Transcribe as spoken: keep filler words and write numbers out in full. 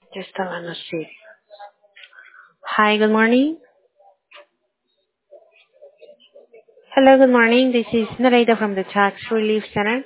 Just Delano City. Hi, good morning. Hello, good morning. This is Nareda from the Tax Relief Center.